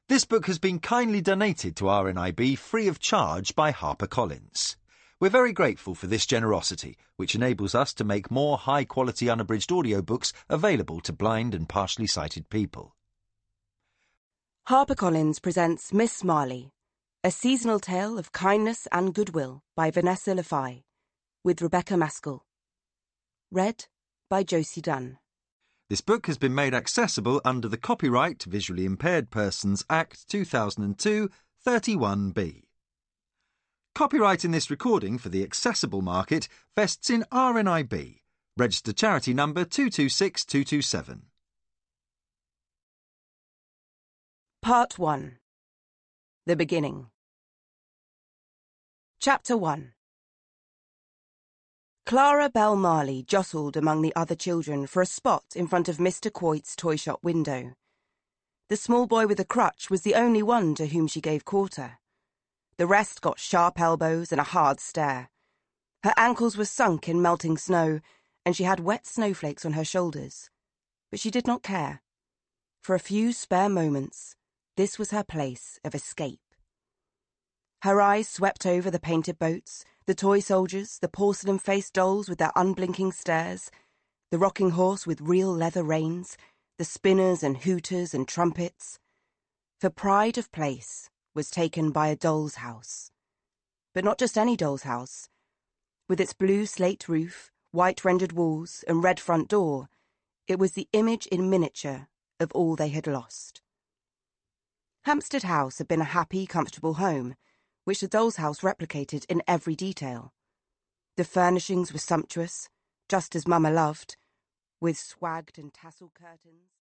This book has been kindly donated to RNIB free of charge by HarperCollins. We're very grateful for this generosity, which enables us to make more high-quality unabridged audiobooks available to blind and partially sighted people. HarperCollins presents Miss Marley, a seasonal tale of kindness and goodwill by Vanessa Lafay, with Rebecca Maskell. Read by Josie Dunn. This book has been made accessible under the Copyright Visually Impaired Persons Act 2002, 31B. Copyright in this recording for the accessible market vests in RNIB, registered charity number 226227. Part 1. The Beginning. Chapter 1. Clara Bell Marley jostled among the other children for a spot in front of Mr. Coit's toy shop window. The small boy with a crutch was the only one to whom she gave quarter. The rest got sharp elbows and a hard stare. Her ankles were sunk in melting snow, and she had wet snowflakes on her shoulders. But she did not care. For a few spare moments, this was her place of escape. Her eyes swept over the painted boats, the toy soldiers, the porcelain-faced dolls with their unblinking stares, the rocking horse with real leather reins, the spinners and hooters and trumpets. For pride of place was taken by a doll's house. But not just any doll's house. With its blue slate roof, white rendered walls, and red front door, it was the image in miniature of all they had lost. Hampstead House had been a happy, comfortable home, which the doll's house replicated in every detail. The furnishings were sumptuous, just as Mama loved, with swagged and tasselled curtains.